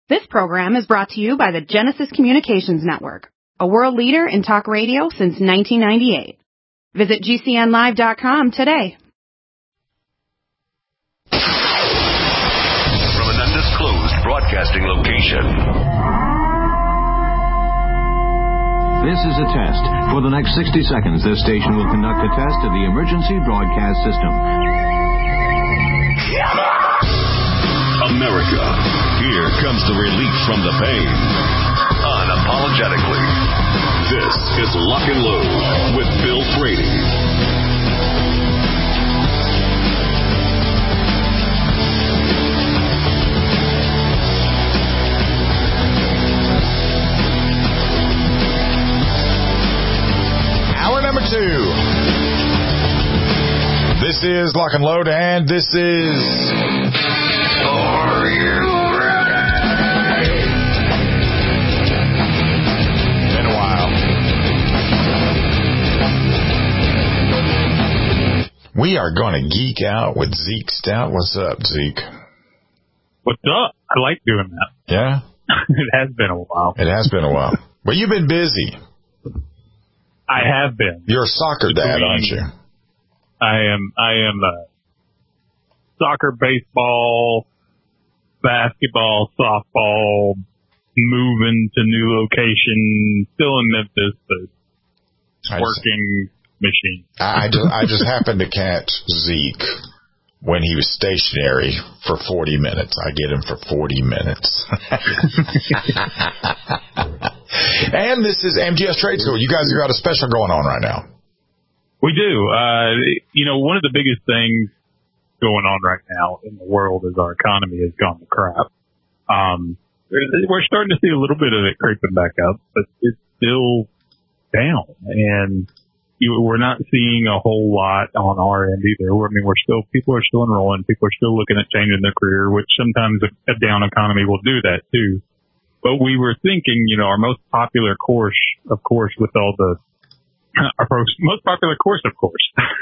This program is brought to you by the Genesis Communications Network, a world leader in talk radio since 1998. Visit GCNlive.com today. From an undisclosed broadcasting location. This is a test. For the next 60 seconds, this station will conduct a test of the emergency broadcast system. America, here comes the relief from the pain. Unapologetically. This is Lock and Load with Bill Brady. Hour number 2. This is Lock and Load, and this is... Are you ready? Been a while. We are going to geek out with Zeke Stout. What's up, Zeke? What's up? I like doing that. Yeah? It has been a while. It has been a while. Well, you've been busy. I have been. You're a soccer dad, aren't you? I am soccer, baseball, basketball, softball, moving to new location, still in Memphis, but working machine. I just happened to catch Zeke when he was stationary for 40 minutes. I get him for 40 minutes. And this is MGS Trade School. You guys have got a special going on right now. We do. One of the biggest things going on right now in the world is our economy has gone to crap. We're starting to see a little bit of it creeping back up, but it's still down. And we're not seeing a whole lot on our end either. People are still enrolling. People are still looking at changing their career, which sometimes a down economy will do that too. But we were thinking, our most popular course, of course, with all the most popular course, of course,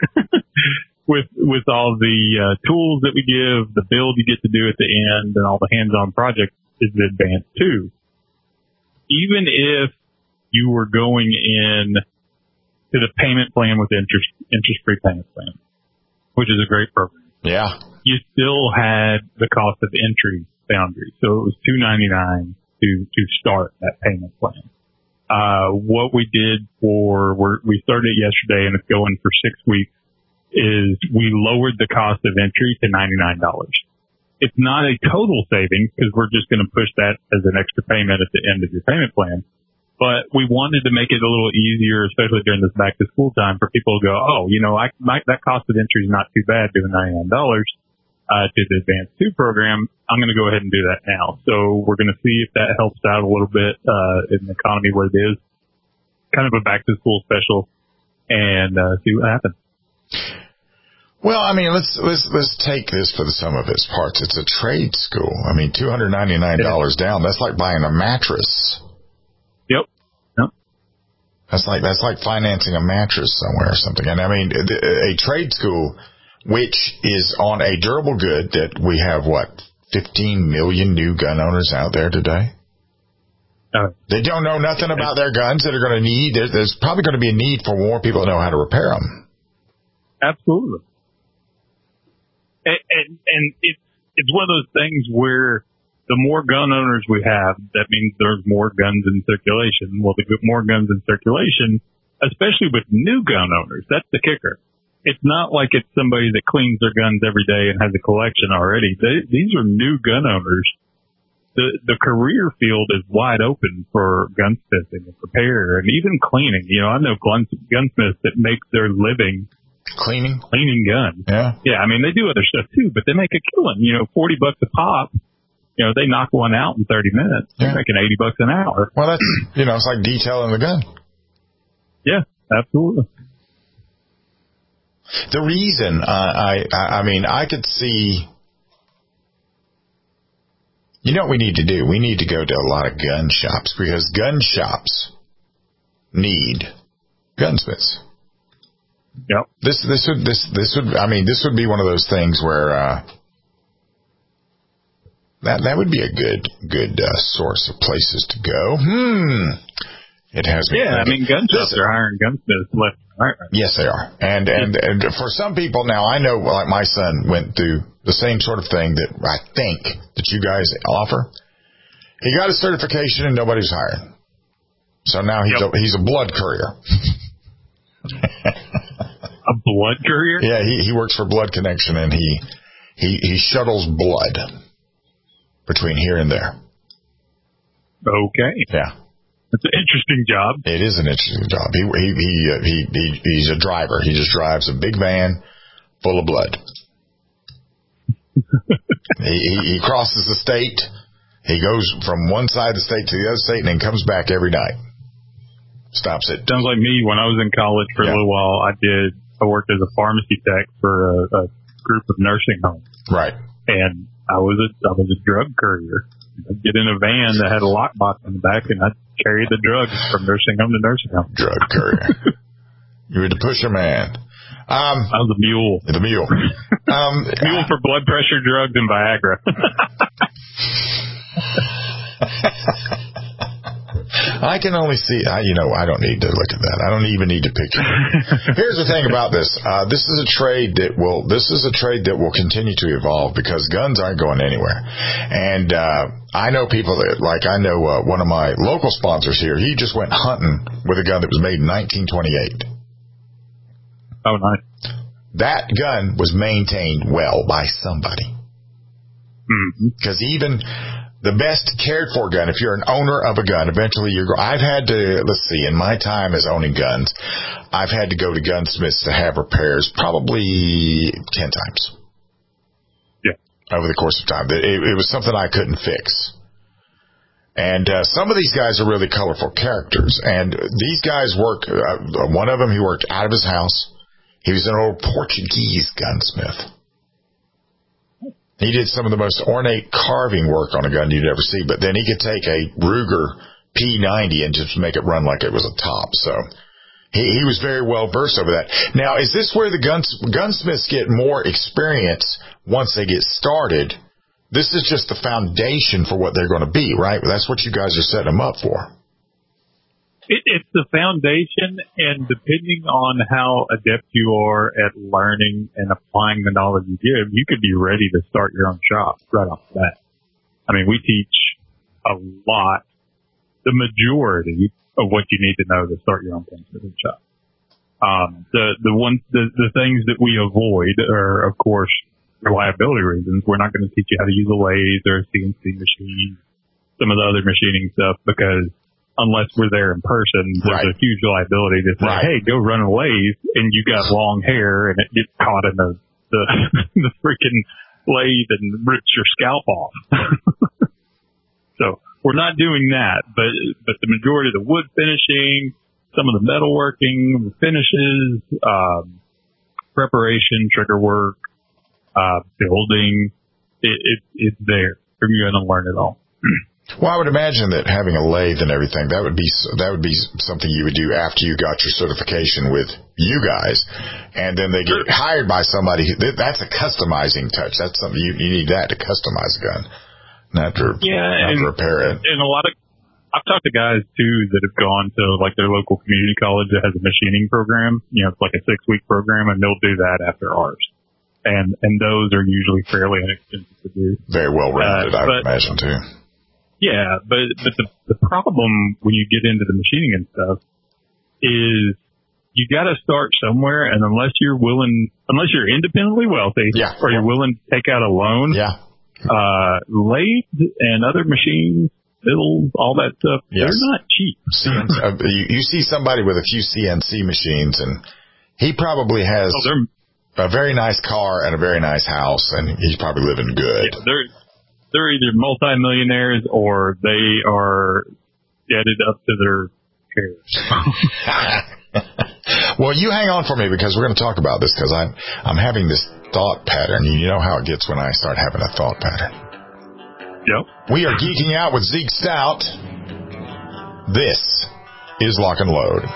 with all the tools that we give, the build you get to do at the end, and all the hands-on projects is the Advanced 2. Even if you were going in to the payment plan with interest-free payment plan, which is a great program. Yeah. You still had the cost of entry boundary. So it was $299 to start that payment plan. What we did we started yesterday and it's going for 6 weeks, is we lowered the cost of entry to $99. It's not a total savings because we're just going to push that as an extra payment at the end of your payment plan. But we wanted to make it a little easier, especially during this back to school time, for people to go, that cost of entry is not too bad doing $99 to the Advanced 2 program. I'm going to go ahead and do that now. So we're going to see if that helps out a little bit in the economy what it is. Kind of a back to school special, and see what happens. Well, let's take this for the sum of its parts. It's a trade school. $299 down. That's like buying a mattress. Yep. That's like financing a mattress somewhere or something. And a trade school, which is on a durable good that we have 15 million new gun owners out there today. They don't know nothing about their guns that are going to need. There's probably going to be a need for more people to know how to repair them. Absolutely. And it's one of those things where the more gun owners we have, that means there's more guns in circulation. Well, the more guns in circulation, especially with new gun owners, that's the kicker. It's not like it's somebody that cleans their guns every day and has a collection already. These are new gun owners. The career field is wide open for gunsmithing and repair and even cleaning. I know gunsmiths that make their living cleaning guns. Yeah. Yeah. They do other stuff too, but they make a killing. $40 a pop. They knock one out in 30 minutes. Yeah. They're making $80 an hour. Well, that's, it's like detailing the gun. Yeah, absolutely. The reason I could see, what we need to do? We need to go to a lot of gun shops because gun shops need gunsmiths. Yep. This would be one of those things where That would be a good source of places to go. It has me. Yeah, thinking. gun shops are hiring gunsmiths left and right. Yes, they are. And for some people now, I know, like my son went through the same sort of thing that I think that you guys offer. He got his certification and nobody's hired. So now he's a blood courier. A blood courier? Yeah, he works for Blood Connection, and he shuttles blood between here and there. Okay. Yeah. It's an interesting job. It is an interesting job. He's a driver. He just drives a big van full of blood. he crosses the state. He goes from one side of the state to the other state and then comes back every night. Stops it. Sounds like me when I was in college for a little while. I worked as a pharmacy tech for a group of nursing homes. Right. And I was a drug courier. I'd get in a van that had a lockbox in the back, and I'd carry the drugs from nursing home to nursing home. Drug courier. You were the pusher man. I was a mule. The mule. Mule for blood pressure, drugs, and Viagra. I can only see, I don't need to look at that. I don't even need to picture it. Here's the thing about this. This is a trade that will continue to evolve because guns aren't going anywhere. And, I know people that, one of my local sponsors here, he just went hunting with a gun that was made in 1928. Oh, nice. That gun was maintained well by somebody. Because even the best cared for gun, if you're an owner of a gun, eventually I've had to, in my time as owning guns, I've had to go to gunsmiths to have repairs probably 10 times. Yeah. Over the course of time. It was something I couldn't fix. And some of these guys are really colorful characters. And these guys work, one of them, he worked out of his house. He was an old Portuguese gunsmith. He did some of the most ornate carving work on a gun you'd ever see, but then he could take a Ruger P90 and just make it run like it was a top. So he was very well versed over that. Now, is this where the gunsmiths get more experience once they get started? This is just the foundation for what they're going to be, right? That's what you guys are setting them up for. It's the foundation, and depending on how adept you are at learning and applying the knowledge you give, you could be ready to start your own shop right off the bat. I mean, we teach a lot, the majority of what you need to know to start your own gunsmithing shop. The things that we avoid are, of course, reliability reasons. We're not going to teach you how to use a lathe or a CNC machine, some of the other machining stuff, because unless we're there in person, there's a huge liability to say, hey, go run a lathe, and you got long hair, and it gets caught in the freaking lathe and rips your scalp off. So we're not doing that, but the majority of the wood finishing, some of the metalworking, finishes, preparation, trigger work, building, it's there. You're going to learn it all. Well, I would imagine that having a lathe and everything, that would be something you would do after you got your certification with you guys, and then they get hired by somebody. That's a customizing touch. That's something you need that to customize a gun, not to repair it. And I've talked to guys too that have gone to like their local community college that has a machining program. It's like a 6-week program, and they'll do that after ours. And those are usually fairly inexpensive to do. Very well rounded, I would imagine too. Yeah, but the problem when you get into the machining and stuff is you got to start somewhere, and unless you're independently wealthy, or you're willing to take out a loan, lathes and other machines, fiddles, all that stuff, they're not cheap. You see somebody with a few CNC machines, and he probably has a very nice car and a very nice house, and he's probably living good. Yeah, they're either multimillionaires or they are jetted up to their chairs. Well, you hang on for me because we're going to talk about this because I'm having this thought pattern. You know how it gets when I start having a thought pattern. Yep. We are geeking out with Zeke Stout. This is Lock and Load.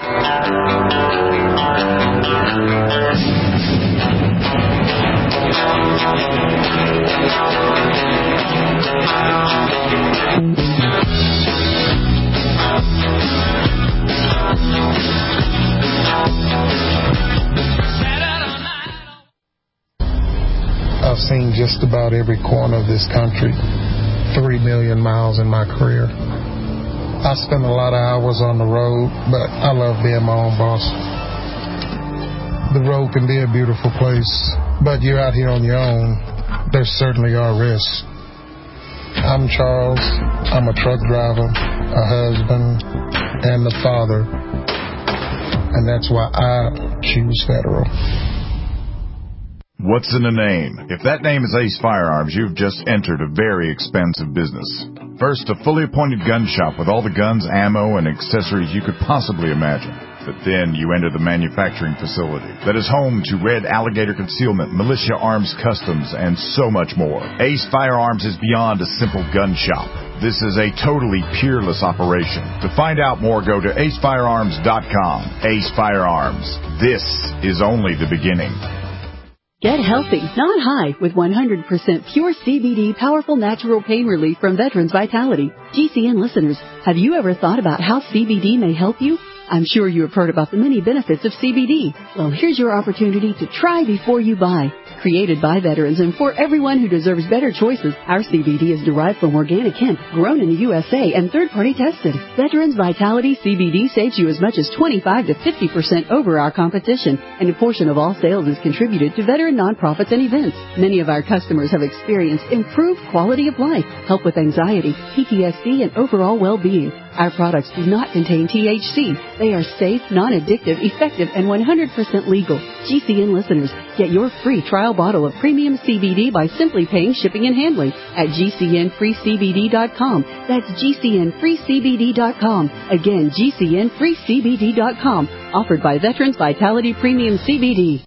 I've seen just about every corner of this country, 3 million miles in my career. I spend a lot of hours on the road, but I love being my own boss. The road can be a beautiful place, but you're out here on your own. There certainly are risks. I'm Charles. I'm a truck driver, a husband, and a father. And that's why I choose Federal. What's in a name? If that name is Ace Firearms, you've just entered a very expensive business. First, a fully appointed gun shop with all the guns, ammo, and accessories you could possibly imagine. But then you enter the manufacturing facility that is home to Red Alligator Concealment, Militia Arms Customs, and so much more. Ace Firearms is beyond a simple gun shop. This is a totally peerless operation. To find out more, go to acefirearms.com. Ace Firearms. This is only the beginning. Get healthy, not high, with 100% pure CBD powerful natural pain relief from Veterans Vitality. GCN listeners, have you ever thought about how CBD may help you? I'm sure you have heard about the many benefits of CBD. Well, here's your opportunity to try before you buy. Created by veterans and for everyone who deserves better choices, our CBD is derived from organic hemp, grown in the USA, and third-party tested. Veterans Vitality CBD saves you as much as 25 to 50% over our competition, and a portion of all sales is contributed to veteran nonprofits and events. Many of our customers have experienced improved quality of life, help with anxiety, PTSD, and overall well-being. Our products do not contain THC. They are safe, non-addictive, effective, and 100% legal. GCN listeners, get your free trial bottle of premium CBD by simply paying shipping and handling at GCNFreeCBD.com. That's GCNFreeCBD.com. Again, GCNFreeCBD.com. Offered by Veterans Vitality Premium CBD.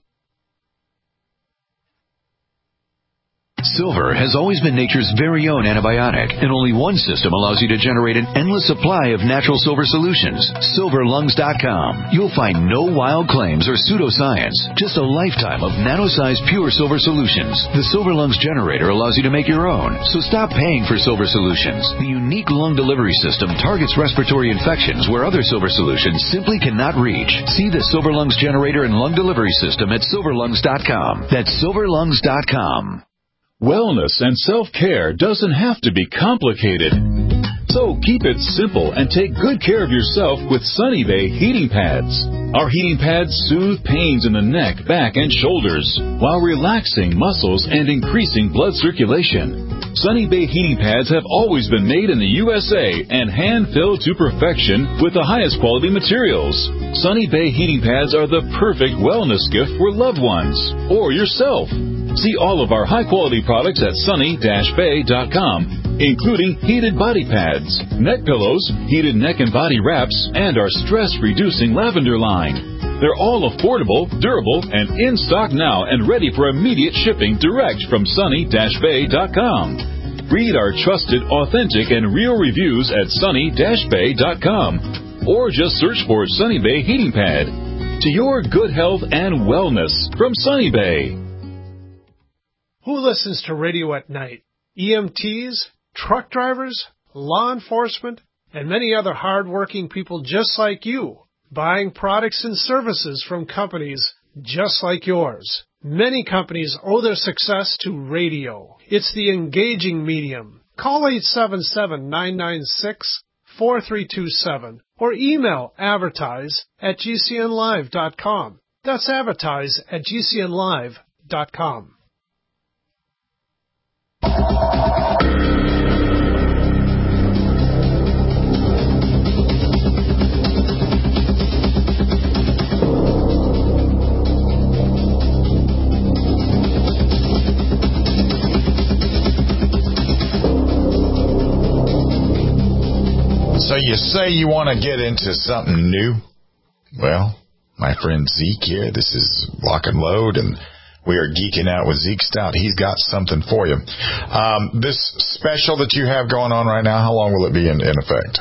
Silver has always been nature's very own antibiotic, and only one system allows you to generate an endless supply of natural silver solutions. SilverLungs.com. You'll find no wild claims or pseudoscience, just a lifetime of nano-sized pure silver solutions. The Silver Lungs generator allows you to make your own, so stop paying for silver solutions. The unique lung delivery system targets respiratory infections where other silver solutions simply cannot reach. See the Silver Lungs generator and lung delivery system at SilverLungs.com. That's SilverLungs.com. Wellness and self-care doesn't have to be complicated. So keep it simple and take good care of yourself with Sunny Bay heating pads. Our heating pads soothe pains in the neck, back, and shoulders while relaxing muscles and increasing blood circulation. Sunny Bay heating pads have always been made in the USA and hand-filled to perfection with the highest quality materials. Sunny Bay heating pads are the perfect wellness gift for loved ones or yourself. See all of our high-quality products at sunny-bay.com, including heated body pads, neck pillows, heated neck and body wraps, and our stress-reducing lavender line. They're all affordable, durable, and in stock now and ready for immediate shipping direct from sunny-bay.com. Read our trusted, authentic, and real reviews at sunny-bay.com, or just search for Sunny Bay Heating Pad. To your good health and wellness from Sunny Bay. Who listens to radio at night? EMTs, truck drivers, law enforcement, and many other hard-working people just like you, buying products and services from companies just like yours. Many companies owe their success to radio. It's the engaging medium. Call 877-996-4327 or email advertise@gcnlive.com. That's advertise@gcnlive.com. So you say you want to get into something new? Well, my friend Zeke here, this is Lock and Load, and we are geeking out with Zeke Stout. He's got something for you. This special that you have going on right now, how long will it be in effect?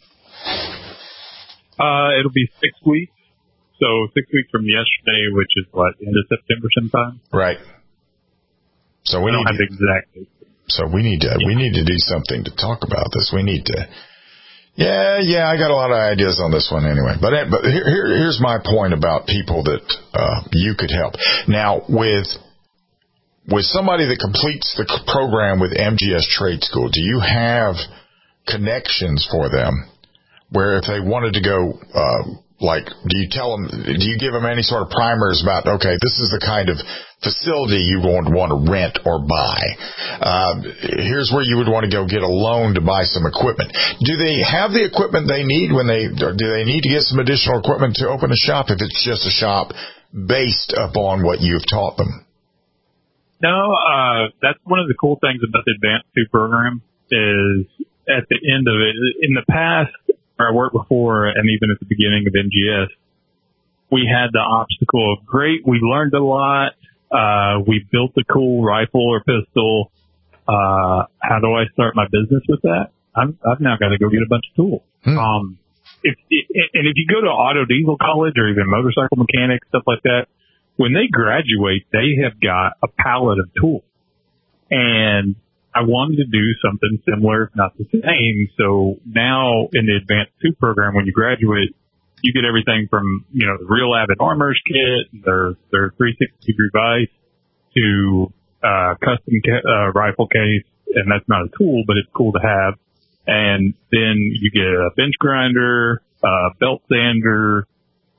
It'll be 6 weeks. So 6 weeks from yesterday, which is what, end of September sometime? Right. So we don't have the exact date. So we need to do something to talk about this. We need to. Yeah, I got a lot of ideas on this one anyway. But here's my point about people that you could help. Now, with somebody that completes the program with MGS Trade School, do you have connections for them where if they wanted to go, do you give them any sort of primers about, okay, this is the kind of facility you want to rent or buy. Here's where you would want to go get a loan to buy some equipment. Do they have the equipment they need do they need to get some additional equipment to open a shop if it's just a shop based upon what you've taught them? No, that's one of the cool things about the Advanced 2 program is at the end of it, in the past, where I worked before and even at the beginning of MGS, we had the obstacle of great, we learned a lot, we built a cool rifle or pistol, how do I start my business with that? I've now got to go get a bunch of tools. If you go to auto diesel college or even motorcycle mechanics, stuff like that, when they graduate, they have got a palette of tools. And I wanted to do something similar, if not the same. So now in the Advanced 2 program, when you graduate, you get everything from, the Real Avid Armor's kit, their 360-degree vise, to custom rifle case, and that's not a tool, but it's cool to have. And then you get a bench grinder, belt sander.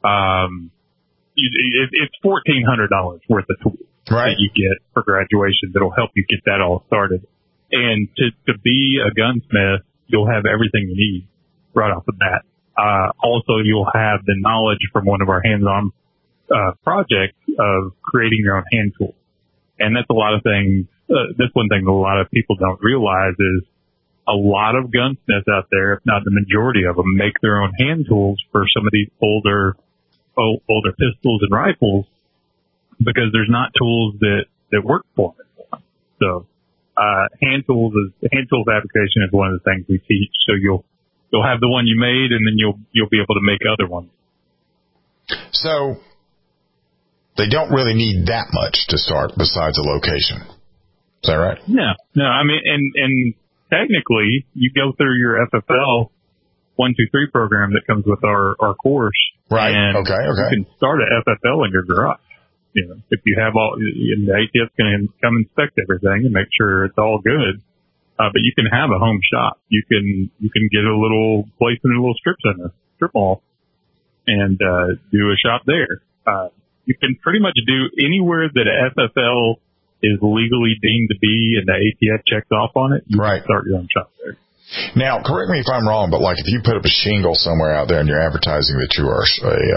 It's $1,400 worth of tools that you get for graduation that'll help you get that all started. And to be a gunsmith, you'll have everything you need right off the bat. Also, you'll have the knowledge from one of our hands-on projects of creating your own hand tools. And that's a lot of things. That's one thing that a lot of people don't realize is a lot of gunsmiths out there, if not the majority of them, make their own hand tools for some of these older pistols and rifles because there's not tools that work for them. So hand tool fabrication is one of the things we teach. So you'll have the one you made, and then you'll be able to make other ones. So they don't really need that much to start besides a location. Is that right? No. I mean, and technically, you go through your FFL 1, 2, 3 program that comes with our course. Right. And okay. You can start an FFL in your garage. If you have the ATF's going to come inspect everything and make sure it's all good. But you can have a home shop. You can get a little place in a little strip mall, and do a shop there. You can pretty much do anywhere that a FFL is legally deemed to be, and the ATF checks off on it. You can start your own shop there. Now, correct me if I'm wrong, but if you put up a shingle somewhere out there and you're advertising that you are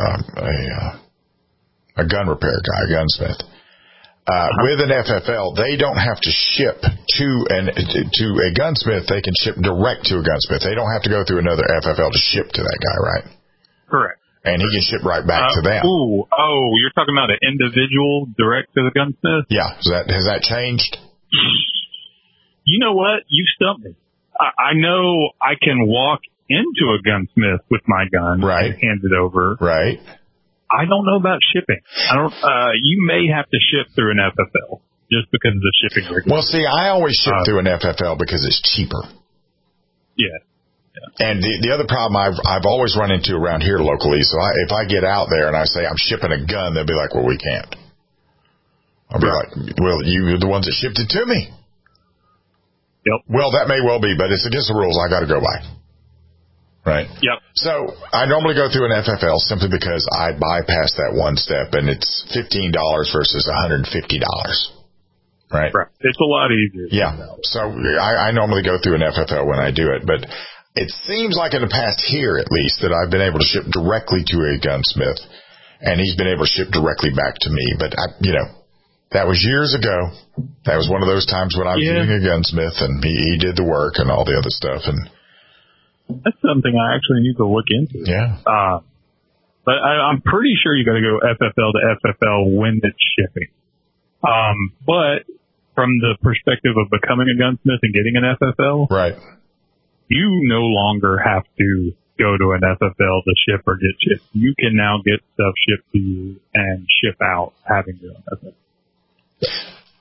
a gun repair guy, a gunsmith, with an FFL, they don't have to ship to a gunsmith. They can ship direct to a gunsmith. They don't have to go through another FFL to ship to that guy, right? Correct. And he can ship right back to them. You're talking about an individual direct to the gunsmith? Yeah. Has that changed? You know what? You stumped me. I know I can walk into a gunsmith with my gun and hand it over. Right. I don't know about shipping. You may have to ship through an FFL just because of the shipping regulations. Well, see, I always ship through an FFL because it's cheaper. Yeah. And the other problem I've always run into around here locally, so if I get out there and I say I'm shipping a gun, they'll be like, well, we can't. I'll be like, well, you're the ones that shipped it to me. Yep. Well, that may well be, but it's against the rules I got to go by. Right? Yep. So I normally go through an FFL simply because I bypass that one step, and it's $15 versus $150. Right? It's a lot easier. Yeah. So I normally go through an FFL when I do it, but it seems like in the past here, at least, that I've been able to ship directly to a gunsmith, and he's been able to ship directly back to me. But that was years ago. That was one of those times when I was using a gunsmith, and he did the work and all the other stuff. And that's something I actually need to look into. Yeah. But I'm pretty sure you got to go FFL to FFL when it's shipping. But from the perspective of becoming a gunsmith and getting an FFL, right, you no longer have to go to an FFL to ship or get shipped. You can now get stuff shipped to you and ship out having your own FFL.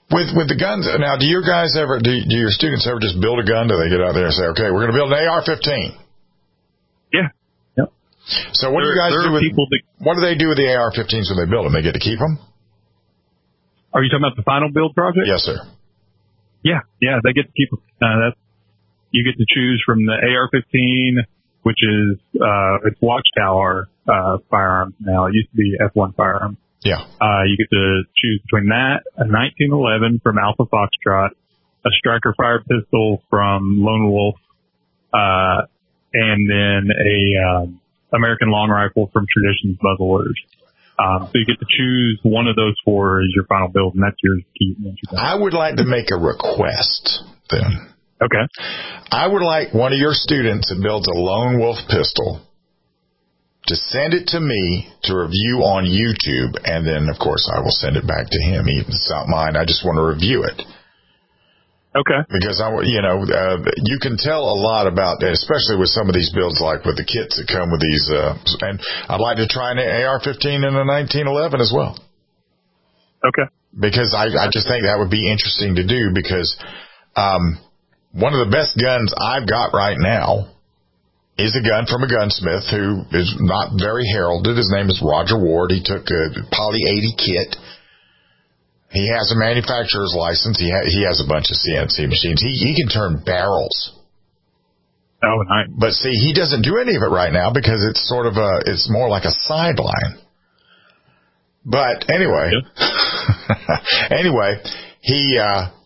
With the guns, now, do your students ever just build a gun? Do they get out there and say, okay, we're going to build an AR-15? Yeah. Yep. So what do you guys do with, what do they do with the AR-15s when they build them? They get to keep them? Are you talking about the final build project? Yes, sir. Yeah, they get to keep them. You get to choose from the AR-15, which is, it's Watchtower, firearms now. It used to be F1 firearms. Yeah. You get to choose between that, a 1911 from Alpha Foxtrot, a striker fire pistol from Lone Wolf, and then a American long rifle from Traditions Muzzleloaders. So you get to choose one of those four as your final build, and that's yours to keep. I would like to make a request then. Okay. I would like one of your students that builds a Lone Wolf pistol to send it to me to review on YouTube, and then, of course, I will send it back to him. It's not mine. I just want to review it. Okay. Because, you can tell a lot about, especially with some of these builds, like with the kits that come with these, and I'd like to try an AR-15 and a 1911 as well. Okay. Because I just think that would be interesting to do, because one of the best guns I've got right now is a gun from a gunsmith who is not very heralded. His name is Roger Ward. He took a Poly 80 kit. He has a manufacturer's license. He has a bunch of CNC machines. He can turn barrels. Oh, nice. But see, he doesn't do any of it right now because it's sort of it's more like a sideline. But anyway, anyway, he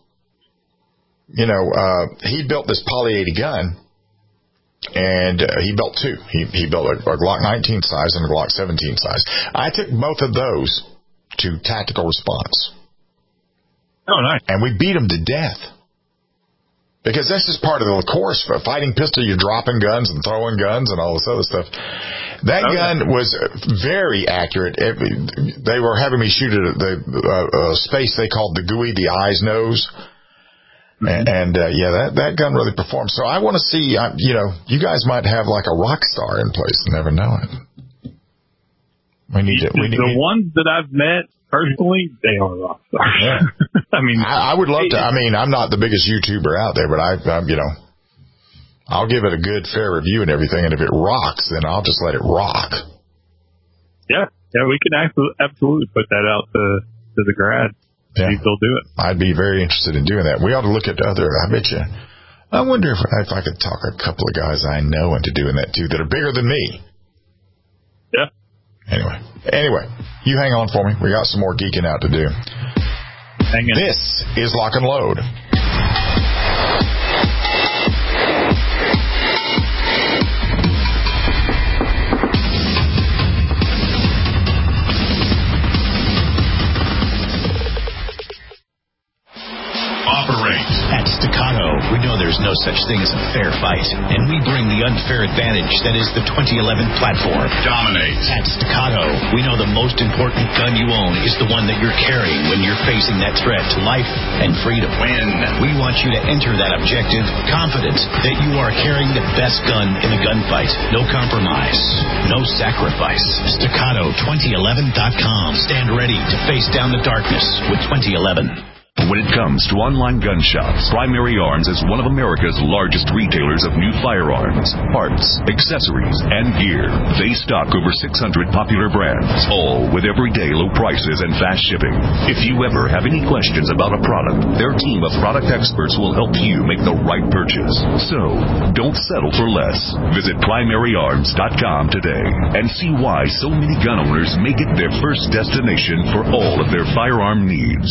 built this Poly 80 gun. And he built two. He built a Glock 19 size and a Glock 17 size. I took both of those to tactical response. Oh, nice. And we beat them to death. Because that's just part of the course. For a fighting pistol, you're dropping guns and throwing guns and all this other stuff. That gun was very accurate. They were having me shoot at the space they called the GUI, the eyes, nose. And that gun really performs. So I want to see, you guys might have like a rock star in place and never know it. The ones that I've met personally, they are rock stars. Yeah. I would love to. I'm not the biggest YouTuber out there, but I'll give it a good, fair review and everything. And if it rocks, then I'll just let it rock. Yeah, we can absolutely put that out to the grad. Yeah. They'll do it. I'd be very interested in doing that. We ought to look at I wonder if I could talk a couple of guys I know into doing that too that are bigger than me. Yeah. Anyway, you hang on for me. We got some more geeking out to do. Hang in. This is Lock and Load. At Staccato, we know there's no such thing as a fair fight, and we bring the unfair advantage that is the 2011 platform. Dominate. At Staccato, we know the most important gun you own is the one that you're carrying when you're facing that threat to life and freedom. Win. We want you to enter that objective confident that you are carrying the best gun in the gunfight. No compromise, no sacrifice. Staccato2011.com. Stand ready to face down the darkness with 2011. When it comes to online gun shops, Primary Arms is one of America's largest retailers of new firearms, parts, accessories, and gear. They stock over 600 popular brands, all with everyday low prices and fast shipping. If you ever have any questions about a product, their team of product experts will help you make the right purchase. So, don't settle for less. Visit PrimaryArms.com today and see why so many gun owners make it their first destination for all of their firearm needs.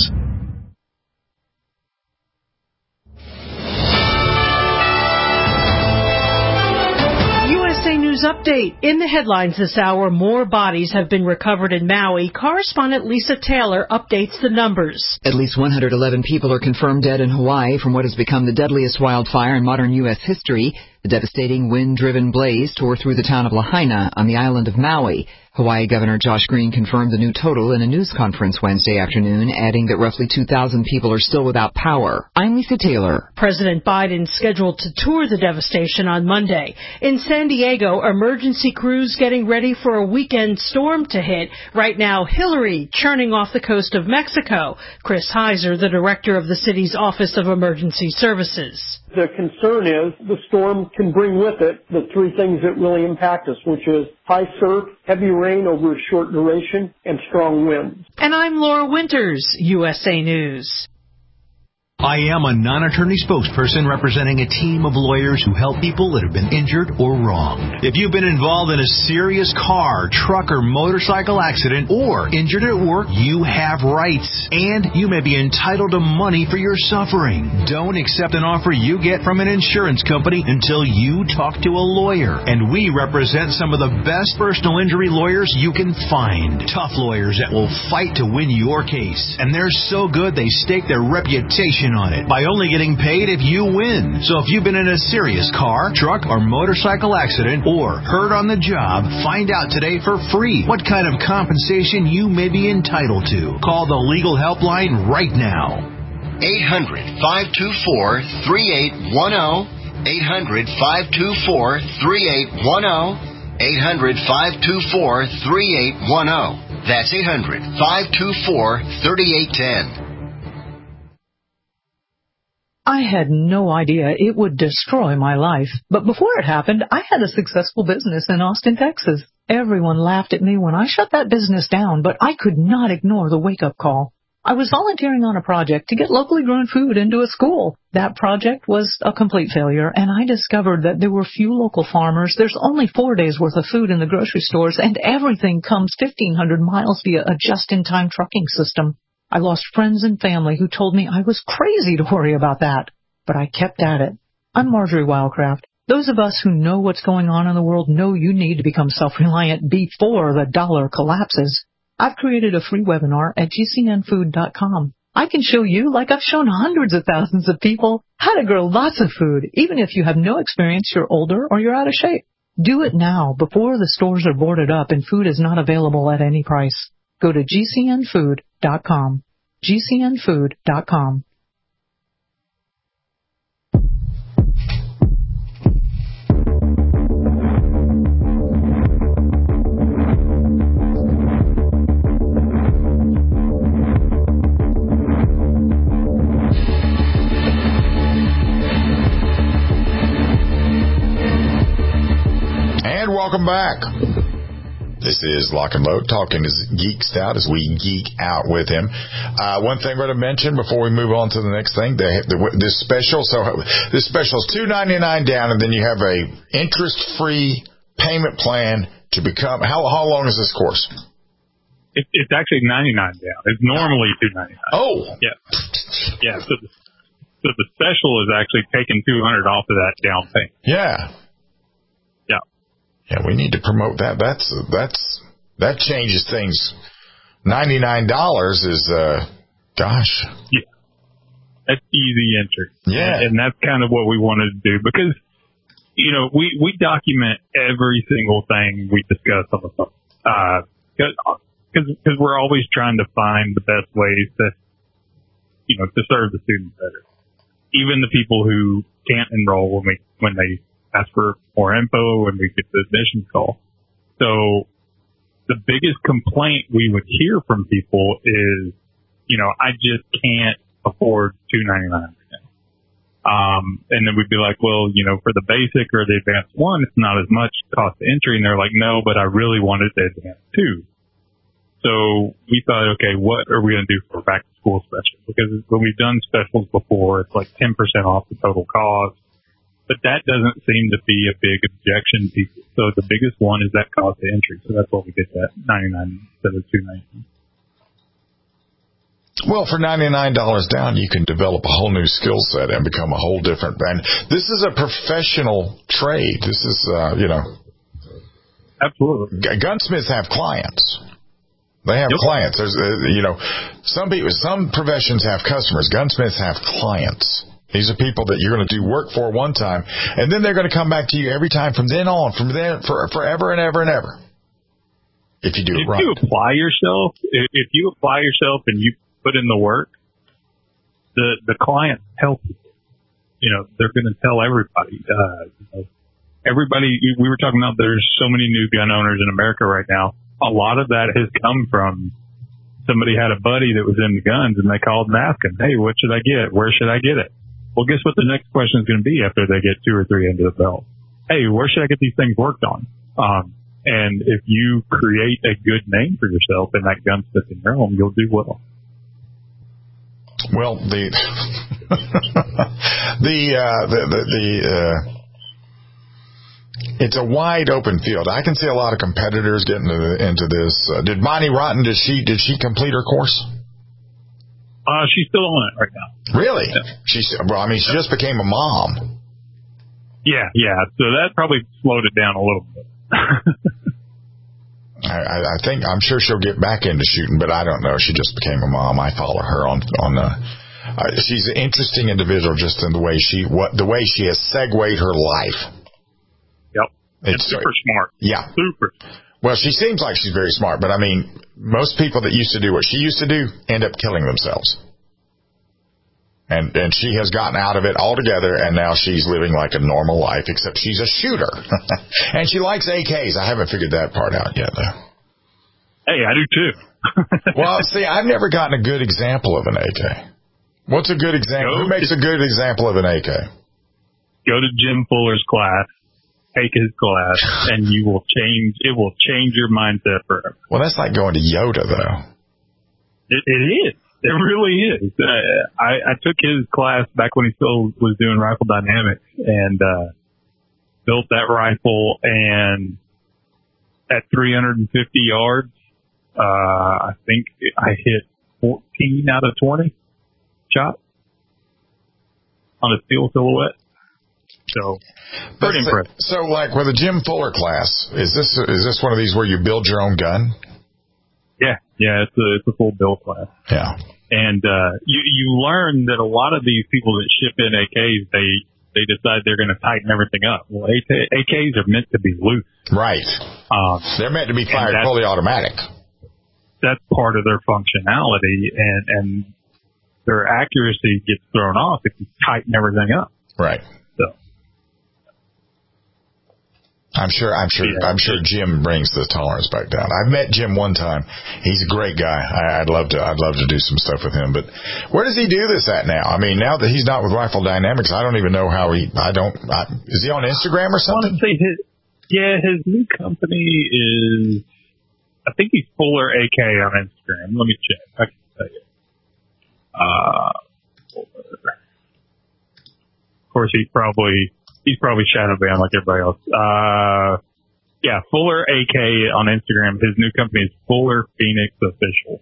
News update. In the headlines this hour, more bodies have been recovered in Maui. Correspondent Lisa Taylor updates the numbers. At least 111 people are confirmed dead in Hawaii from what has become the deadliest wildfire in modern U.S. history. The devastating wind-driven blaze tore through the town of Lahaina on the island of Maui. Hawaii Governor Josh Green confirmed the new total in a news conference Wednesday afternoon, adding that roughly 2,000 people are still without power. I'm Lisa Taylor. President Biden scheduled to tour the devastation on Monday. In San Diego, emergency crews getting ready for a weekend storm to hit. Right now, Hillary churning off the coast of Mexico. Chris Heiser, the director of the city's Office of Emergency Services. The concern is the storm can bring with it the three things that really impact us, which is high surf, heavy rain over a short duration, and strong winds. And I'm Laura Winters, USA News. I am a non-attorney spokesperson representing a team of lawyers who help people that have been injured or wronged. If you've been involved in a serious car, truck, or motorcycle accident or injured at work, you have rights, and you may be entitled to money for your suffering. Don't accept an offer you get from an insurance company until you talk to a lawyer. And we represent some of the best personal injury lawyers you can find. Tough lawyers that will fight to win your case. And they're so good they stake their reputation on it by only getting paid if you win. So if you've been in a serious car, truck, or motorcycle accident or hurt on the job, find out today for free what kind of compensation you may be entitled to. Call the legal helpline right now. 800-524-3810. 800-524-3810. 800-524-3810. That's 800-524-3810. I had no idea it would destroy my life. But before it happened, I had a successful business in Austin, Texas. Everyone laughed at me when I shut that business down, but I could not ignore the wake-up call. I was volunteering on a project to get locally grown food into a school. That project was a complete failure, and I discovered that there were few local farmers. There's only 4 days' worth of food in the grocery stores, and everything comes 1,500 miles via a just-in-time trucking system. I lost friends and family who told me I was crazy to worry about that, but I kept at it. I'm Marjorie Wildcraft. Those of us who know what's going on in the world know you need to become self-reliant before the dollar collapses. I've created a free webinar at gcnfood.com. I can show you, like I've shown hundreds of thousands of people, how to grow lots of food, even if you have no experience, you're older, or you're out of shape. Do it now, before the stores are boarded up and food is not available at any price. Go to gcnfood.com. gcnfood.com. And welcome back. This is Lock and Load, talking to Geek Stout as we geek out with him. One thing we're going to mention before we move on to the next thing, this special. So this special is $2.99 down, and then you have a interest-free payment plan to become. How long is this course? It's actually $99 down. It's normally $2.99. Oh, yeah. So the special is actually taking $200 off of that down payment. Yeah. Yeah, we need to promote that. That changes things. $99 is, gosh. Yeah. That's easy entry. Yeah. And that's kind of what we wanted to do because, we document every single thing we discuss on the phone. Because we're always trying to find the best ways to serve the students better. Even the people who can't enroll when they ask for more info and we get the admissions call. So the biggest complaint we would hear from people is, I just can't afford $2.99. And then we'd be like, well, for the basic or the advanced one, it's not as much cost of entry. And they're like, no, but I really wanted the advanced too. So we thought, okay, what are we going to do for back to school special? Because when we've done specials before, it's like 10% off the total cost. But that doesn't seem to be a big objection to people. So the biggest one is that cost of entry. So that's what we did that $99 instead of $2.99. Well, for $99 down, you can develop a whole new skill set and become a whole different brand. This is a professional trade. This is, Absolutely. Gunsmiths have clients. They have clients. There's, some professions have customers. Gunsmiths have clients. These are people that you're going to do work for one time, and then they're going to come back to you every time from then on, forever and ever and ever. If you do it right. If you apply yourself and you put in the work, the clients help you. They're going to tell everybody. Everybody, we were talking about there's so many new gun owners in America right now. A lot of that has come from somebody had a buddy that was in the guns, and they called and asked him, hey, what should I get? Where should I get it? Well, guess what the next question is going to be after they get 2 or 3 under the belt? Hey, where should I get these things worked on? And if you create a good name for yourself in that gun-sticking realm, you'll do well. Well, it's a wide open field. I can see a lot of competitors getting into this. Did Bonnie Rotten, did she complete her course? She's still on it right now. Really? Yeah. She just became a mom. Yeah. So that probably slowed it down a little bit. I think, I'm sure she'll get back into shooting, but I don't know. She just became a mom. I follow her on she's an interesting individual just in the way she has segued her life. Yep. It's super smart. Yeah. Super. Well, she seems like she's very smart, but I mean, most people that used to do what she used to do end up killing themselves. And she has gotten out of it altogether, and now she's living like a normal life, except she's a shooter. And she likes AKs. I haven't figured that part out yet, though. Hey, I do too. Well, see, I've never gotten a good example of an AK. What's a good example? Who makes a good example of an AK? Go to Jim Fuller's class. Take his class, and it will change your mindset forever. Well, that's like going to Yoda, though. It is. It really is. I took his class back when he still was doing Rifle Dynamics, and built that rifle, and at 350 yards, I think I hit 14 out of 20 shots on a steel silhouette. So, pretty impressive. So, like with a Jim Fuller class, is this one of these where you build your own gun? Yeah, it's a full build class. Yeah, and you learn that a lot of these people that ship in AKs, they decide they're going to tighten everything up. Well, AKs are meant to be loose, right? They're meant to be fired fully automatic. That's part of their functionality, and their accuracy gets thrown off if you tighten everything up. Right. So. I'm sure Jim brings the tolerance back down. I've met Jim one time. He's a great guy. I'd love to do some stuff with him. But where does he do this at now? I mean, now that he's not with Rifle Dynamics, I don't even know how is he on Instagram or something? I want to say his new company is, I think he's Fuller AK on Instagram. Let me check. I can tell you. Of course, he's probably shadow banned like everybody else. Yeah, Fuller AK on Instagram. His new company is Fuller Phoenix Official.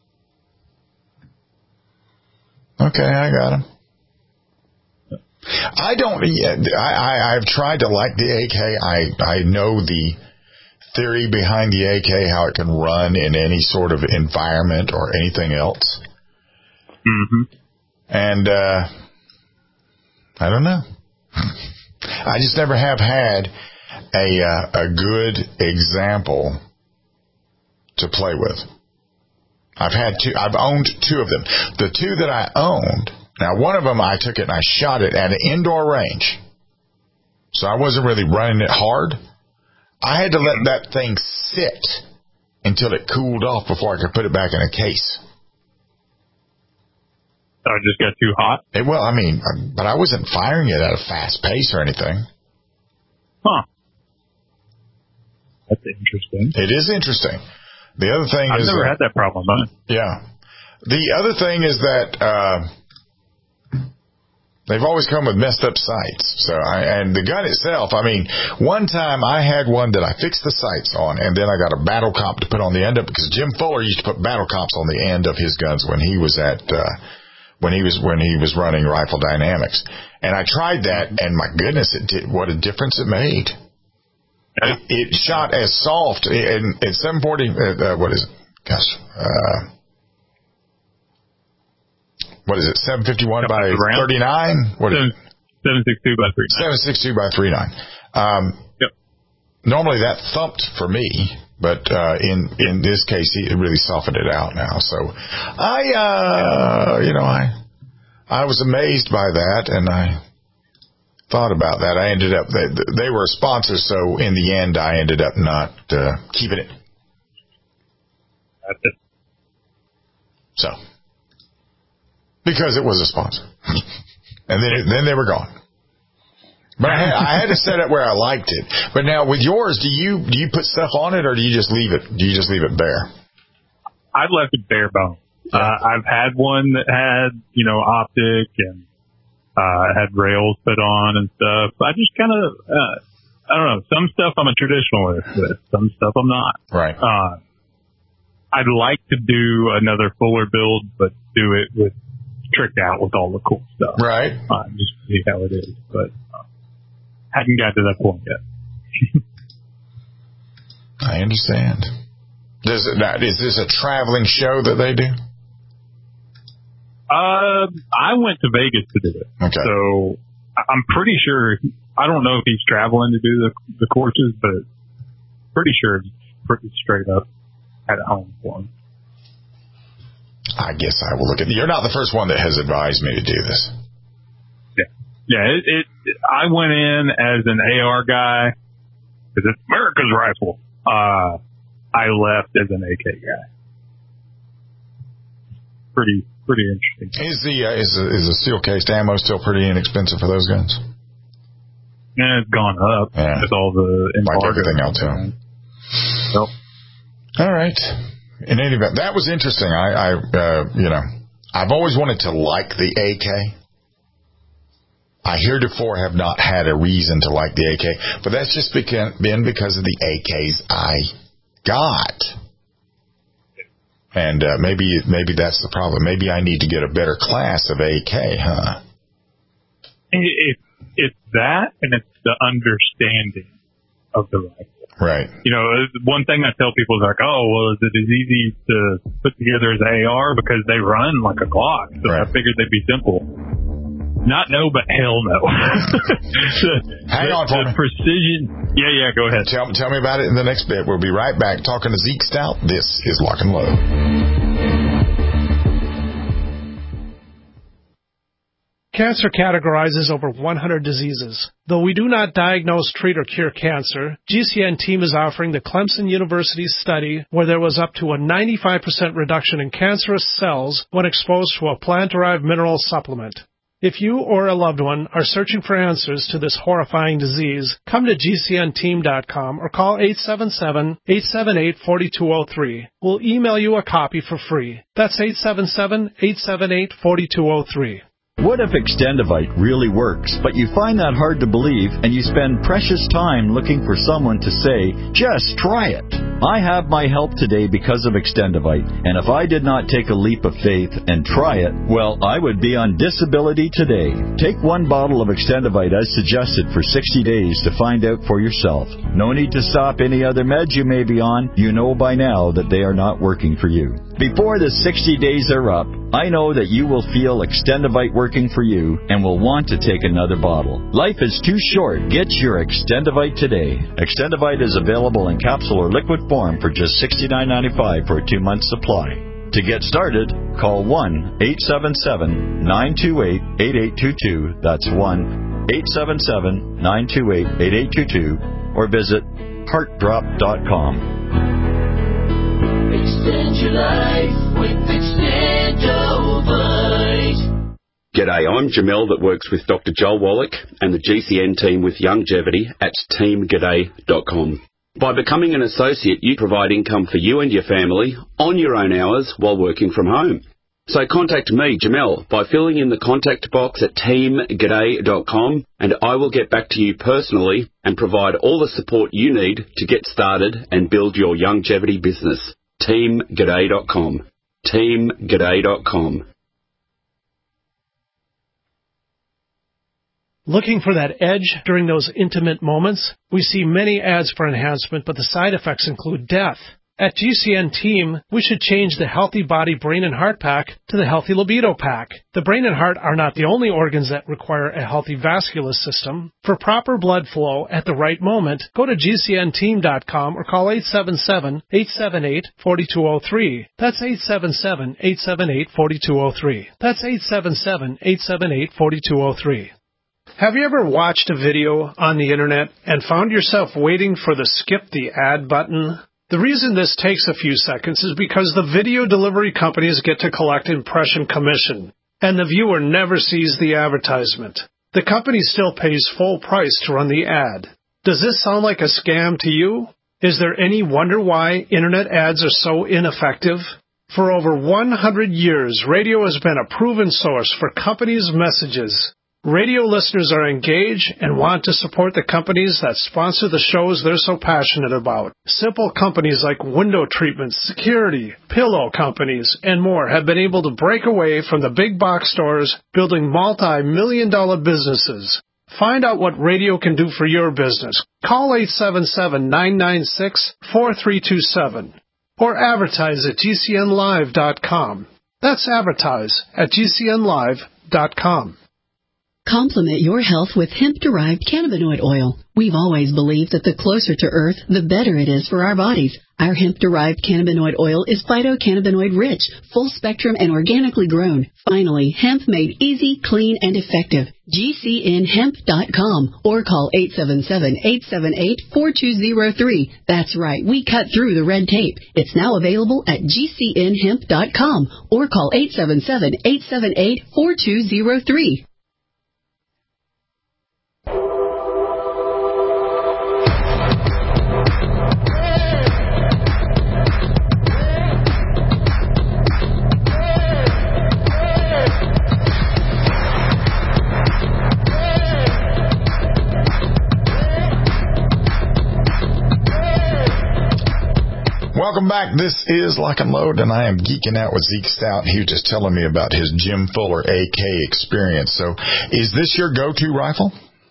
Okay, I got him. I've tried to like the AK. I know the theory behind the AK, how it can run in any sort of environment or anything else. Mm-hmm. And I don't know. I just never have had a good example to play with. I've owned 2 of them. The 2 that I owned, now one of them I took it and I shot it at an indoor range. So I wasn't really running it hard. I had to let that thing sit until it cooled off before I could put it back in a case. It just got too hot? But I wasn't firing it at a fast pace or anything. Huh. That's interesting. It is interesting. The other thing I've never had that problem, huh? Yeah. The other thing is that they've always come with messed up sights. And the gun itself, one time I had one that I fixed the sights on, and then I got a battle comp to put on the end of it, because Jim Fuller used to put battle comps on the end of his guns when he was at when he was running Rifle Dynamics. And I tried that, and my goodness, what a difference it made. It shot as soft in 740, what is it? Gosh. What is it, 751 by 39? What is it? 762 by 39. 762 by 39. Yep. Normally that thumped for me, but in this case, it really softened it out now. So I was amazed by that, and I thought about that. I ended up, they were a sponsor, so in the end, I ended up not keeping it. That's it. So, because it was a sponsor. And then they were gone. But I had to set it where I liked it. But now with yours, do you put stuff on it, or do you just leave it? Do you just leave it bare? I've left it bare bone. Yeah. I've had one that had, optic and had rails put on and stuff. I just kind of, I don't know. Some stuff I'm a traditionalist with. Some stuff I'm not. Right. I'd like to do another fuller build, but do it with tricked out with all the cool stuff. Right. Just to see how it is. But hadn't got to that point yet. I understand. Is this a traveling show that they do? I went to Vegas to do it. Okay. So I'm pretty sure, I don't know if he's traveling to do the courses, but pretty sure it's pretty straight up at home for him. I guess I will look at it. You're not the first one that has advised me to do this. Yeah. I went in as an AR guy because it's America's rifle. I left as an AK guy. Pretty interesting. Is the steel cased ammo still pretty inexpensive for those guns? Yeah, it's gone up with all the like everything else. Nope. All right. In any event, that was interesting. I've always wanted to like the AK. I heretofore have not had a reason to like the AK, but that's just been because of the AKs I got. And maybe that's the problem. Maybe I need to get a better class of AK, huh? It's that, and it's the understanding of the rifle. Right. One thing I tell people is like, oh, well, is it as easy to put together as AR because they run like a Glock? So I figured they'd be simple. Not no, but hell no. Hang on for me. Precision. Yeah, go ahead. Tell me about it in the next bit. We'll be right back talking to Zeke Stout. This is Lock and Load. Cancer categorizes over 100 diseases. Though we do not diagnose, treat, or cure cancer, GCN team is offering the Clemson University study where there was up to a 95% reduction in cancerous cells when exposed to a plant-derived mineral supplement. If you or a loved one are searching for answers to this horrifying disease, come to GCNteam.com or call 877-878-4203. We'll email you a copy for free. That's 877-878-4203. What if Extendivite really works, but you find that hard to believe and you spend precious time looking for someone to say, just try it? I have my help today because of Extendivite, and if I did not take a leap of faith and try it, well, I would be on disability today. Take one bottle of Extendivite as suggested for 60 days to find out for yourself. No need to stop any other meds you may be on. You know by now that they are not working for you. Before the 60 days are up, I know that you will feel Extendivite working for you and will want to take another bottle. Life is too short. Get your Extendivite today. Extendivite is available in capsule or liquid form for just $69.95 for a 2-month supply. To get started, call 1-877-928-8822. That's 1-877-928-8822. Or visit heartdrop.com. Extend your life with Extendovite. G'day, I'm Jamel that works with Dr. Joel Wallach and the GCN team with Longevity at teamg'day.com. By becoming an associate, you provide income for you and your family on your own hours while working from home. So contact me, Jamel, by filling in the contact box at teamg'day.com, and I will get back to you personally and provide all the support you need to get started and build your longevity business. teamg'day.com. teamg'day.com. Looking for that edge during those intimate moments? We see many ads for enhancement, but the side effects include death. At GCN Team, we should change the Healthy Body, Brain, and Heart Pack to the Healthy Libido Pack. The brain and heart are not the only organs that require a healthy vascular system. For proper blood flow at the right moment, go to GCNteam.com or call 877-878-4203. That's 877-878-4203. That's 877-878-4203. Have you ever watched a video on the internet and found yourself waiting for the skip the ad button? The reason this takes a few seconds is because the video delivery companies get to collect impression commission, and the viewer never sees the advertisement. The company still pays full price to run the ad. Does this sound like a scam to you? Is there any wonder why internet ads are so ineffective? For over 100 years, radio has been a proven source for companies' messages. Radio listeners are engaged and want to support the companies that sponsor the shows they're so passionate about. Simple companies like window treatments, security, pillow companies, and more have been able to break away from the big box stores, building multi-million-dollar businesses. Find out what radio can do for your business. Call 877-996-4327 or advertise at GCNlive.com. That's advertise at GCNlive.com. Complement your health with hemp-derived cannabinoid oil. We've always believed that the closer to Earth, the better it is for our bodies. Our hemp-derived cannabinoid oil is phytocannabinoid-rich, full-spectrum, and organically grown. Finally, hemp made easy, clean, and effective. GCNhemp.com or call 877-878-4203. That's right, we cut through the red tape. It's now available at GCNhemp.com or call 877-878-4203. Welcome back. This is Lock and Load, and I am geeking out with Zeke Stout. He was just telling me about his Jim Fuller AK experience. So, is this your go-to rifle?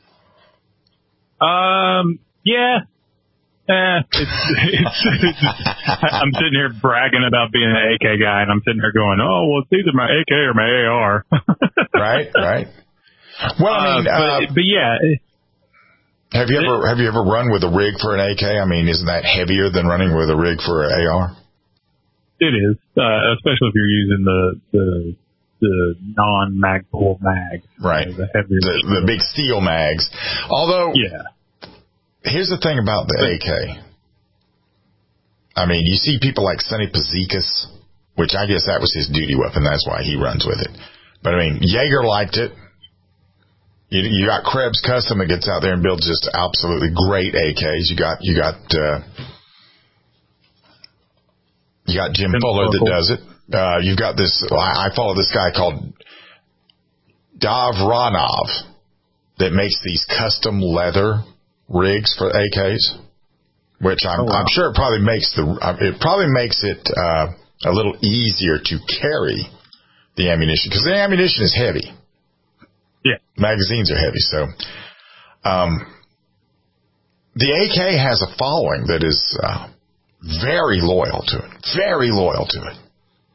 Yeah. I'm sitting here bragging about being an AK guy, and I'm sitting here going, "Oh, well, it's either my AK or my AR." Right. Well, I mean, but yeah. Have you ever run with a rig for an AK? I mean, isn't that heavier than running with a rig for an AR? It is, especially if you're using the non-magpul mag. Right. The big steel mags. Although, here's the thing about the AK. I mean, you see people like Sonny Pazikas, which I guess that was his duty weapon. That's why he runs with it. But I mean, Jaeger liked it. You got Krebs Custom that gets out there and builds just absolutely great AKs. You got Jim Fuller that does it. You've got this. I follow this guy called Davronov that makes these custom leather rigs for AKs, which I'm sure it probably makes it a little easier to carry the ammunition, because the ammunition is heavy. Yeah. Magazines are heavy, so the AK has a following that is very loyal to it. Very loyal to it.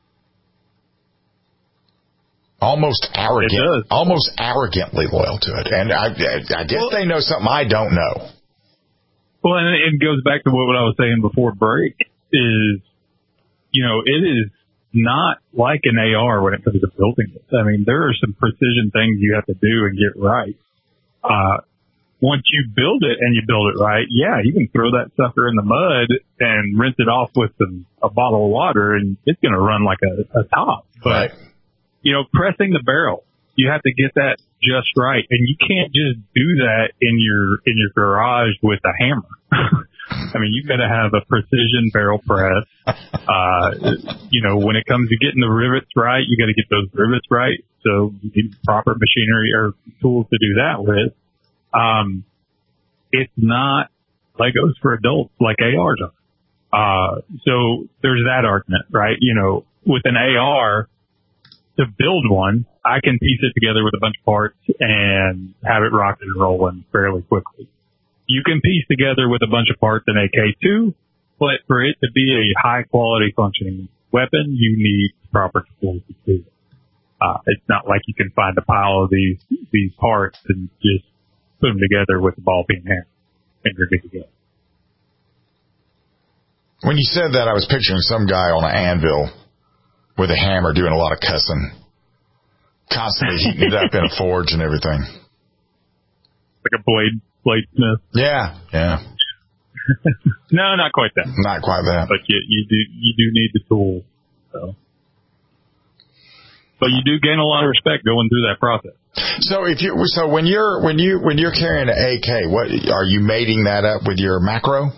Almost arrogant. Almost arrogantly loyal to it. And I guess they know something I don't know. Well, and it goes back to what I was saying before break is, it is not like an AR when it comes to building it. I mean, there are some precision things you have to do and get right. Once you build it and you build it right, you can throw that sucker in the mud and rinse it off with a bottle of water, and it's going to run like a top. But, pressing the barrel, you have to get that just right. And you can't just do that in your garage with a hammer. I mean, you've got to have a precision barrel press. When it comes to getting the rivets right, you got to get those rivets right. So you need proper machinery or tools to do that with. It's not Legos for adults like ARs are. So there's that argument, right? With an AR, to build one, I can piece it together with a bunch of parts and have it rocking and rolling fairly quickly. You can piece together with a bunch of parts an AK-2, But for it to be a high-quality functioning weapon, you need proper tools to do it. It's not like you can find a pile of these parts and just put them together with a ball-peen hammer and you're good to go. When you said that, I was picturing some guy on an anvil with a hammer doing a lot of cussing, constantly heating it up in a forge and everything. Like a bladesmith. Yeah. No, not quite that. Not quite that. But you do need the tools. So. But you do gain a lot of respect going through that process. So when you're carrying an AK, what are you mating that up with your macro?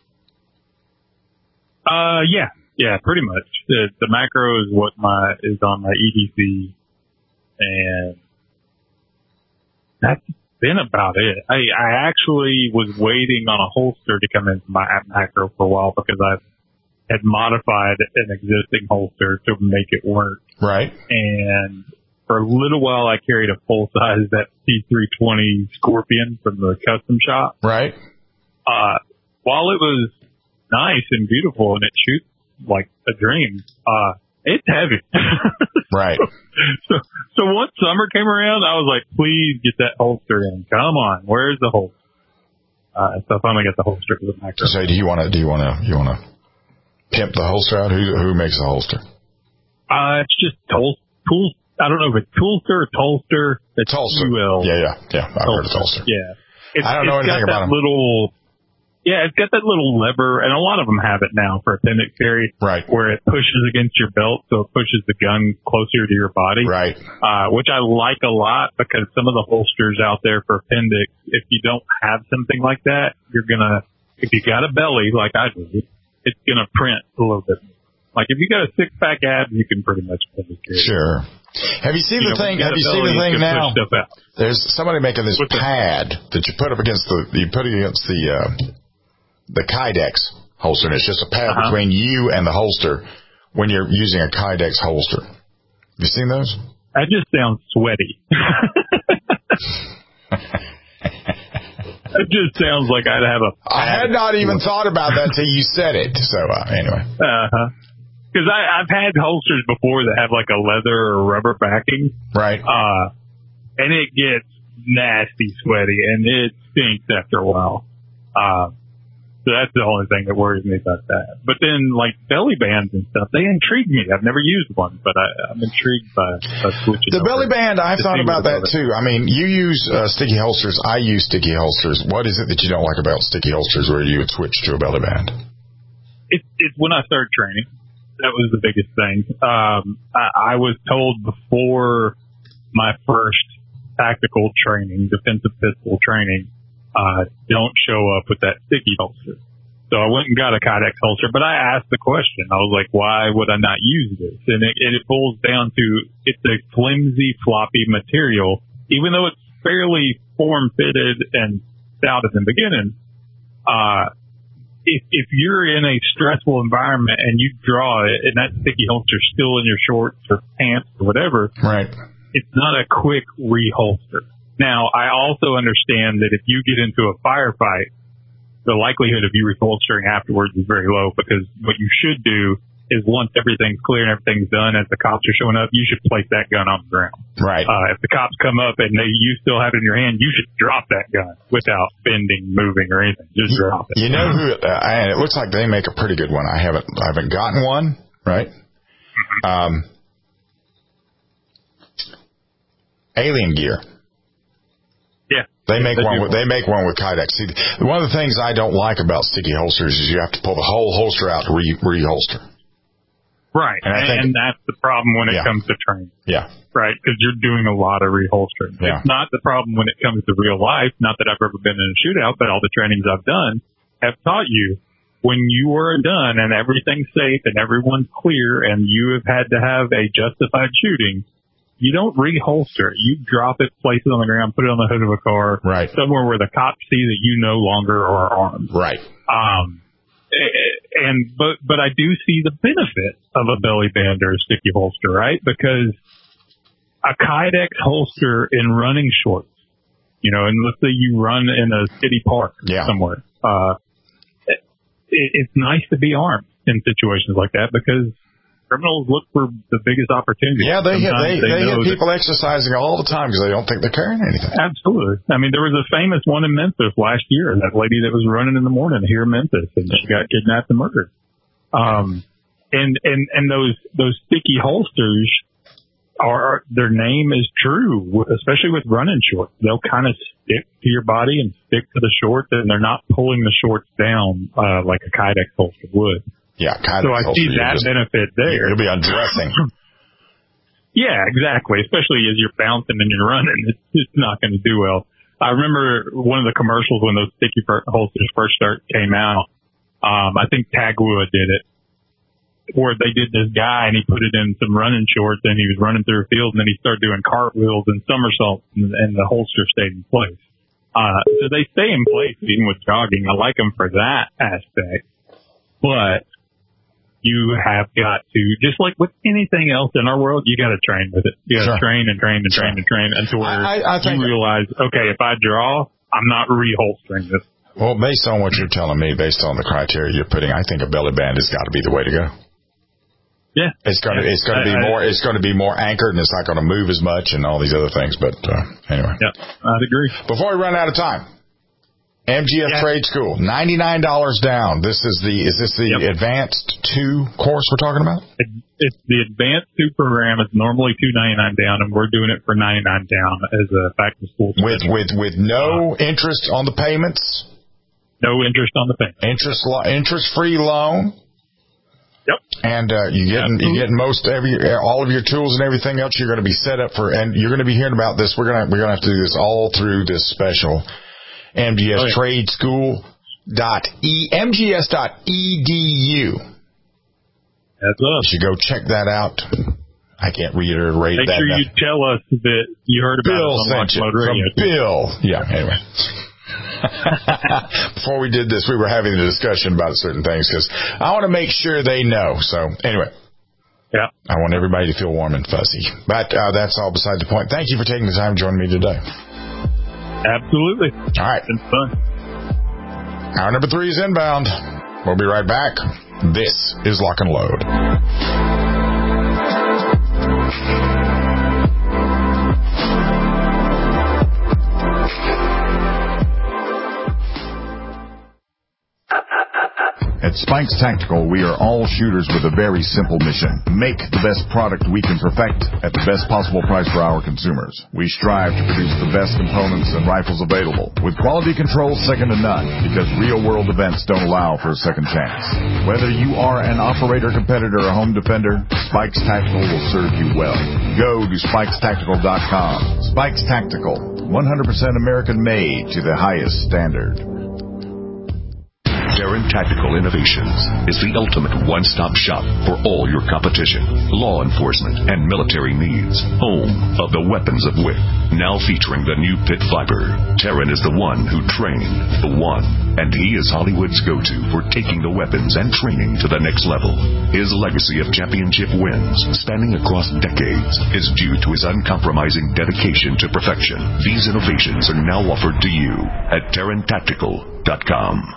Yeah, pretty much. The macro is what is on my EDC, and that's been about it. I actually was waiting on a holster to come into my macro for a while because I had modified an existing holster to make it work. Right. And for a little while, I carried a full size that P320 Scorpion from the custom shop. Right. While it was nice and beautiful and it shoots like a dream, it's heavy. Right. So once summer came around, I was like, please get that holster in. Come on, where's the holster? So I finally got the holster for the macro. So do you want to pimp the holster out? Who makes the holster? It's just tools. I don't know if it's Toolster or Tolster. It's Tolster. Yeah. I've heard of Tolster. Yeah. I don't know anything about them. It's got that little lever, and a lot of them have it now for appendix carry. Right. Where it pushes against your belt, so it pushes the gun closer to your body. Right. Which I like a lot because some of the holsters out there for appendix, if you don't have something like that, if you got a belly like I do, it's gonna print a little bit. Like if you got a 6-pack abs, you can pretty much carry. Sure. Have you seen the thing? Have you seen the thing now? There's somebody making this pad that you put up against the Kydex holster, and it's just a pad between you and the holster when you're using a Kydex holster. Have you seen those? That just sounds sweaty. It just sounds like I'd have a pad. I had not even thought about that till you said it. So anyway. Because I've had holsters before that have like a leather or rubber backing. Right. And it gets nasty sweaty and it stinks after a while. So that's the only thing that worries me about that. But then like belly bands and stuff, they intrigue me. I've never used one, but I'm intrigued by switching. The belly band, I've thought about that too. I mean, you use sticky holsters. I use sticky holsters. What is it that you don't like about sticky holsters where you would switch to a belly band? It's when I started training. That was the biggest thing. I was told before my first tactical training, defensive pistol training, don't show up with that sticky holster. So I went and got a Kydex holster, but I asked the question. I was like, why would I not use this? And it boils down to it's a flimsy, floppy material. Even though it's fairly form-fitted and stout in the beginning, if you're in a stressful environment and you draw it and that sticky holster's still in your shorts or pants or whatever, right, it's not a quick reholster. Now, I also understand that if you get into a firefight, the likelihood of you reholstering afterwards is very low because what you should do is once everything's clear and everything's done, as the cops are showing up, you should place that gun on the ground. Right. If the cops come up and you still have it in your hand, you should drop that gun without bending, moving, or anything. Just drop it. You know who? It looks like they make a pretty good one. I haven't gotten one. Right. Alien Gear. Yeah. They make one with Kydex. See, one of the things I don't like about sticky holsters is you have to pull the whole holster out to reholster. Right, and that's the problem when it comes to training. Yeah. Right, because you're doing a lot of reholstering. Yeah. It's not the problem when it comes to real life. Not that I've ever been in a shootout, but all the trainings I've done have taught you when you are done and everything's safe and everyone's clear and you have had to have a justified shooting, you don't reholster it. You drop it, place it on the ground, put it on the hood of a car, right, somewhere where the cops see that you no longer are armed. Right. But I do see the benefit of a belly band or a sticky holster, right? Because a Kydex holster in running shorts, and let's say you run in a city park somewhere, it's nice to be armed in situations like that because criminals look for the biggest opportunity. Yeah, they hit people exercising all the time because they don't think they're carrying anything. Absolutely. I mean, there was a famous one in Memphis last year, that lady that was running in the morning here in Memphis, and she got kidnapped and murdered. And those sticky holsters their name is true, especially with running shorts. They'll kind of stick to your body and stick to the shorts, and they're not pulling the shorts down like a Kydex holster would. Yeah, so I see that benefit there. You'll be undressing. Yeah, exactly. Especially as you're bouncing and you're running, it's not going to do well. I remember one of the commercials when those sticky holsters first came out. I think Tagwood did it, where they did this guy and he put it in some running shorts and he was running through a field and then he started doing cartwheels and somersaults and the holster stayed in place. So they stay in place even with jogging. I like them for that aspect, but you have got to, just like with anything else in our world, you got to train with it. You got to train and train and train and train until you realize, okay, if I draw, I'm not reholstering this. Well, based on what you're telling me, based on the criteria you're putting, I think a belly band has got to be the way to go. Yeah, it's going to be more anchored, and it's not going to move as much, and all these other things. But anyway, yeah, I'd agree. Before we run out of time, MGF Trade School, $99 down. Is this the Advanced 2 course we're talking about? It's the Advanced 2 program. It's normally $299 down, and we're doing it for $99 down as a back to school. With no interest on the payments. No interest on the payments. Interest-free loan. Yep. And you're getting all of your tools and everything else. You're going to be set up for, and you're going to be hearing about this. We're going to have to do this all through this special MGS Trade School MGS.edu. That's us. You should go check that out. I can't reiterate that. Make sure you tell us that you heard about Bill it on sent you Radio. from Bill. Yeah. Anyway. Before we did this, we were having a discussion about certain things because I want to make sure they know. So anyway, yeah, I want everybody to feel warm and fuzzy. But that's all beside the point. Thank you for taking the time to join me today. Absolutely. All right. It's fun. Hour number 3 is inbound. We'll be right back. This is Lock and Load. At Spikes Tactical, we are all shooters with a very simple mission. Make the best product we can perfect at the best possible price for our consumers. We strive to produce the best components and rifles available, with quality control second to none, because real-world events don't allow for a second chance. Whether you are an operator, competitor, or home defender, Spikes Tactical will serve you well. Go to SpikesTactical.com. Spikes Tactical, 100% American-made to the highest standard. Terran Tactical Innovations is the ultimate one-stop shop for all your competition, law enforcement, and military needs. Home of the weapons of WIC. Now featuring the new Pit Viper. Terran is the one who trained the one, and he is Hollywood's go-to for taking the weapons and training to the next level. His legacy of championship wins, spanning across decades, is due to his uncompromising dedication to perfection. These innovations are now offered to you at TerranTactical.com.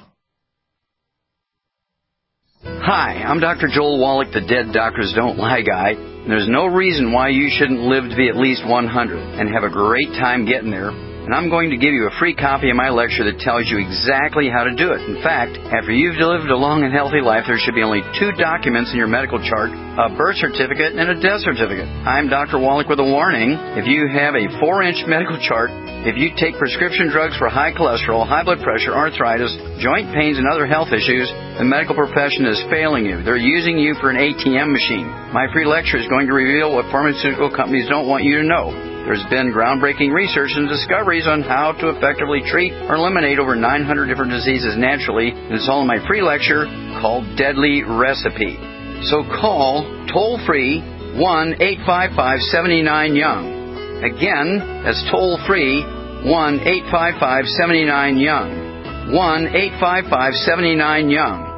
Hi, I'm Dr. Joel Wallach, the Dead Doctors Don't Lie guy. There's no reason why you shouldn't live to be at least 100 and have a great time getting there. And I'm going to give you a free copy of my lecture that tells you exactly how to do it. In fact, after you've lived a long and healthy life, there should be only 2 documents in your medical chart, a birth certificate and a death certificate. I'm Dr. Wallach with a warning. If you have a 4-inch medical chart, if you take prescription drugs for high cholesterol, high blood pressure, arthritis, joint pains, and other health issues, the medical profession is failing you. They're using you for an ATM machine. My free lecture is going to reveal what pharmaceutical companies don't want you to know. There's been groundbreaking research and discoveries on how to effectively treat or eliminate over 900 different diseases naturally, and it's all in my free lecture called Deadly Recipe. So call toll-free 1-855-79-YOUNG. Again, that's toll-free 1-855-79-YOUNG. 1-855-79-YOUNG.